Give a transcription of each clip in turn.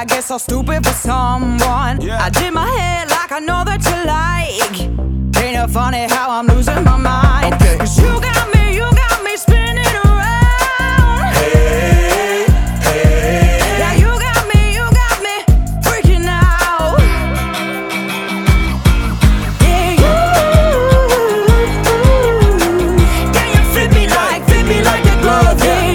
get so stupid for someone. I did my head like I know that you like. Ain't it funny how I'm losing my mind? Cause you got me spinning around. Hey, hey. Yeah, you got me freaking out. Yeah, you fit me like a glove. Yeah,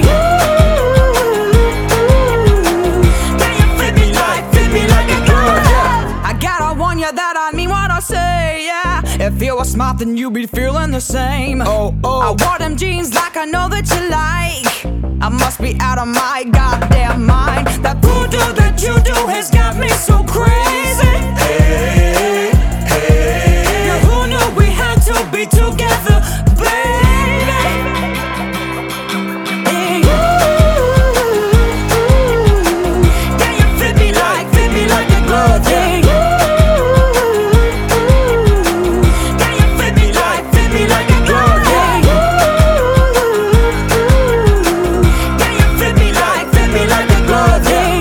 you fit me like a glove. I gotta warn you that I mean what I say, yeah. If you were smart, then you'd be feeling the same. Oh. I wore them jeans like I know that you like. I must be out of my goddamn mind. That voodoo that you do has got me so crazy. Hey, hey. Yeah, who knew we had to be together, baby? Yeah, you fit me like a glove. Yeah, you fit me like a glove. Yeah, you fit me like a glove. Yeah,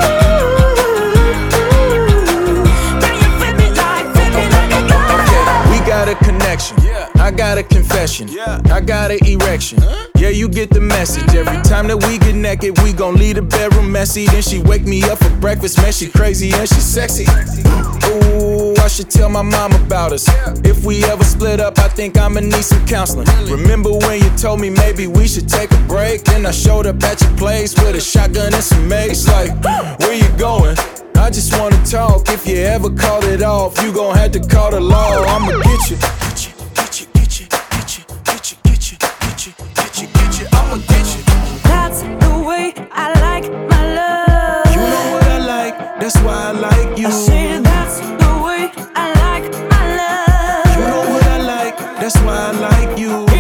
you fit me like a glove. We got a connection. I got a confession. I got an erection. Yeah, you get the message. Every time that we get naked, we gon' leave the bedroom messy. Then she wake me up for breakfast, man. She crazy and she sexy. Ooh, I should tell my mom about us. If we ever split up, I think I'ma need some counseling. Remember when you told me maybe we should take a break? Then I showed up at your place with a shotgun and some mace. Like, where you going? I just wanna talk. If you ever call it off, you gon' have to call the law. I'ma get you. I'ma get you. That's the way I like my love. You know what I like, that's why I like you. I say that's the way I like my love. You know what I like, that's why I like you.